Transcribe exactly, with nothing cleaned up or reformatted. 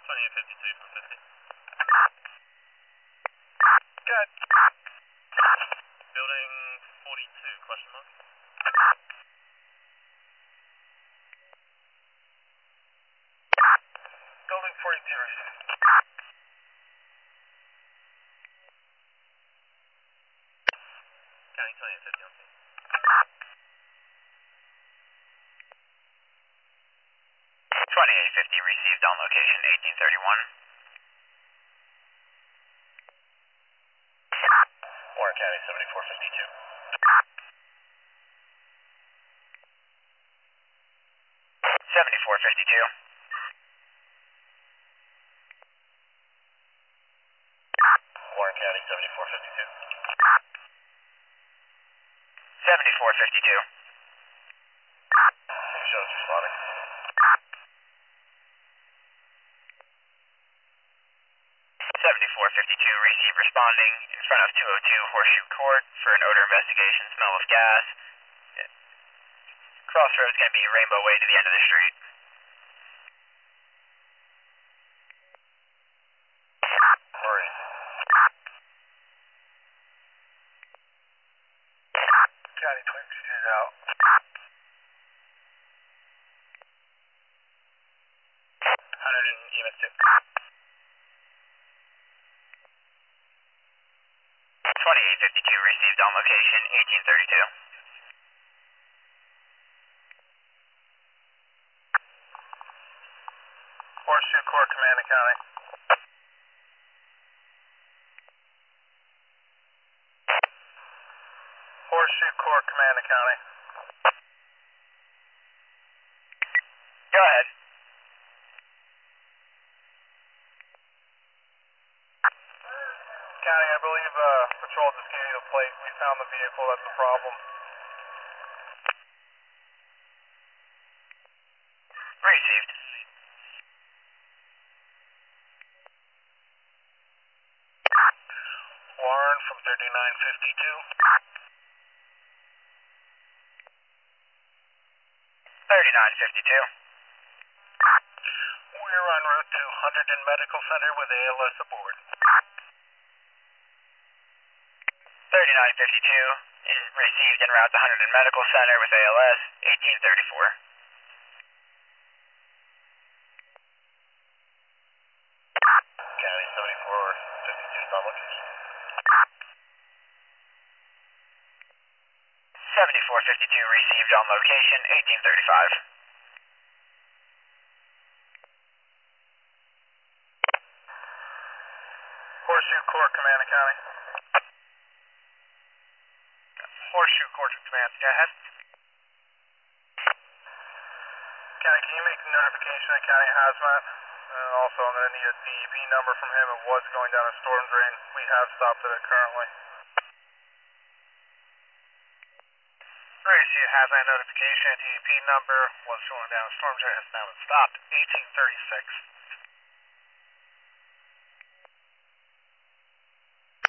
twenty-eight fifty-two from fifty. Good. Building forty-two, question mark. Building forty-two, received. County twenty-eight fifty on scene. twenty-eight fifty received on location eighteen thirty-one. Warren County seventy-four fifty-two. seventy-four fifty-two. Warren County seventy-four fifty-two. seventy-four fifty-two. Saint Joe's responding. seventy-four fifty-two received responding in front of two oh two Horseshoe Court for an odor investigation, smell of gas. Crossroads going to be Rainbow Way to the end of the street. Murray. County twenty fifty is out. one hundred in E M S two. twenty-eight fifty-two received on location eighteen thirty-two. Horseshoe Court, Command and County. Horseshoe Court, Command and County. Go ahead. County, I believe uh, Patrol just gave you the plate. We found the vehicle, that's the problem. Received. Warren from thirty-nine fifty-two. thirty-nine fifty-two. We're en route to Hunterdon Medical Center with A L S aboard. thirty-nine fifty-two is received en route to Hunterdon Medical Center with A L S eighteen thirty-four. County seventy-four fifty-two is on location. seventy-four fifty-two received on location eighteen thirty-five. Horseshoe Court, Command and County. Horseshoe Court, Command. Go ahead. County, can you make a notification of County Hazmat? And also, I'm going to need a D E P number from him. It was going down a storm drain. We have stopped at it currently. Receive Hazmat notification. D E P number was going down a storm drain. Has now been stopped. eighteen thirty-six.